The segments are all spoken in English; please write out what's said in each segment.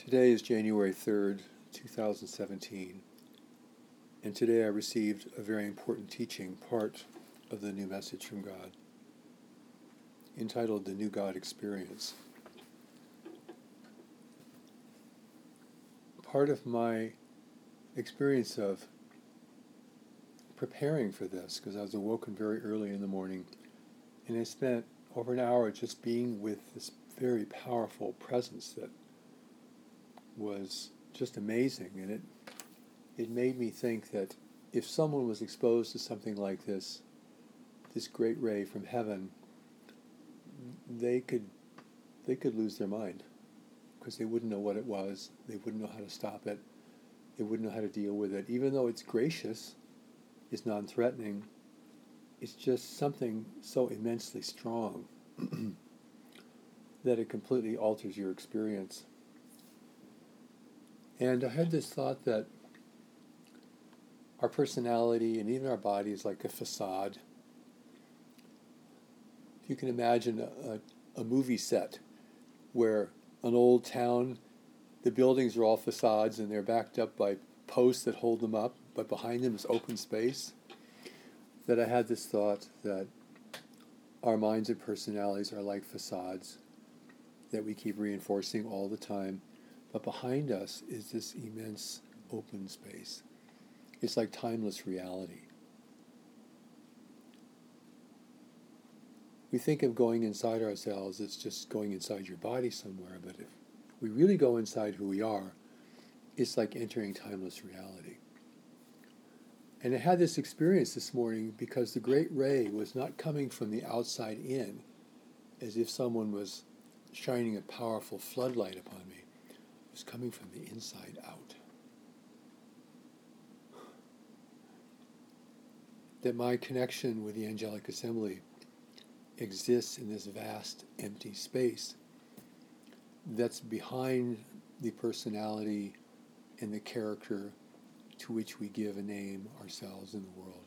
Today is January 3rd, 2017, and today I received a very important teaching, part of the new message from God, entitled The New God Experience. Part of my experience of preparing for this, because I was awoken very early in the morning, and I spent over an hour just being with this very powerful presence that was just amazing, and it made me think that if someone was exposed to something like this great ray from heaven, they could lose their mind, because they wouldn't know what it was, they wouldn't know how to stop it, they wouldn't know how to deal with it. Even though it's gracious, it's non-threatening, it's just something so immensely strong that it completely alters your experience. And I had this thought that our personality and even our body is like a facade. If you can imagine a movie set where an old town, the buildings are all facades and they're backed up by posts that hold them up, but behind them is open space, that I had this thought that our minds and personalities are like facades that we keep reinforcing all the time. But behind us is this immense open space. It's like timeless reality. We think of going inside ourselves as just going inside your body somewhere, but if we really go inside who we are, it's like entering timeless reality. And I had this experience this morning because the great ray was not coming from the outside in, as if someone was shining a powerful floodlight upon me. It was coming from the inside out. That my connection with the angelic assembly exists in this vast empty space that's behind the personality and the character to which we give a name ourselves in the world.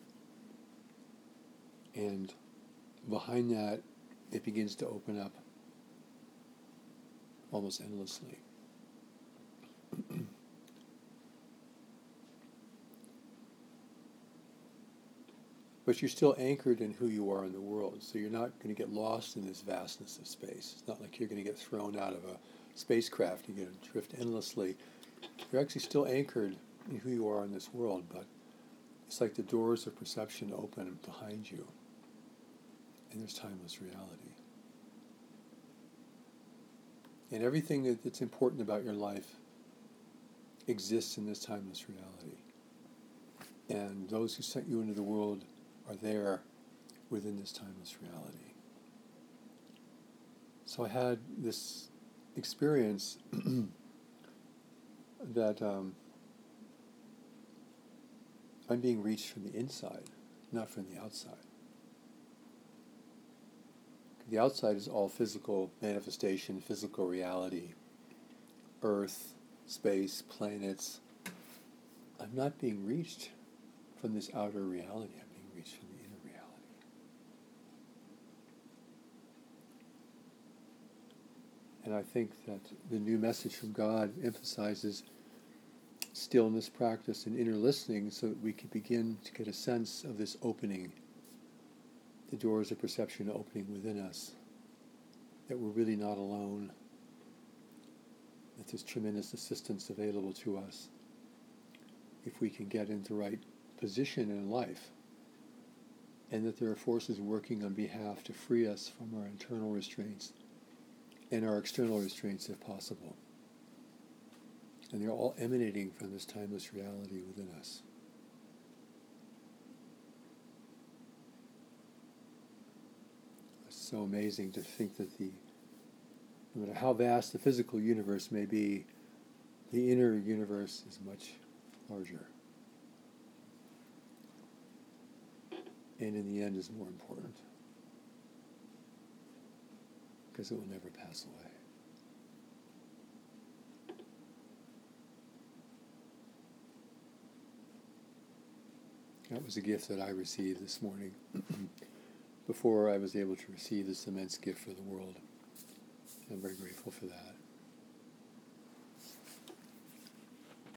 And behind that, it begins to open up almost endlessly. But you're still anchored in who you are in the world, so you're not going to get lost in this vastness of space. It's not like you're going to get thrown out of a spacecraft and you're going to drift endlessly. You're actually still anchored in who you are in this world, but it's like the doors of perception open behind you, and there's timeless reality. And everything that's important about your life exists in this timeless reality. And those who sent you into the world are there within this timeless reality. So I had this experience that I'm being reached from the inside, not from the outside. The outside is all physical manifestation, physical reality, earth, space, planets. I'm not being reached from this outer reality. I'm being reached from the inner reality. And I think that the new message from God emphasizes stillness practice and inner listening so that we can begin to get a sense of this opening, the doors of perception opening within us, that we're really not alone, that there's tremendous assistance available to us if we can get into the right position in life, and that there are forces working on behalf to free us from our internal restraints and our external restraints if possible. And they're all emanating from this timeless reality within us. It's so amazing to think that no matter how vast the physical universe may be, the inner universe is much larger. And in the end is more important, because it will never pass away. That was a gift that I received this morning before I was able to receive this immense gift for the world. I'm very grateful for that.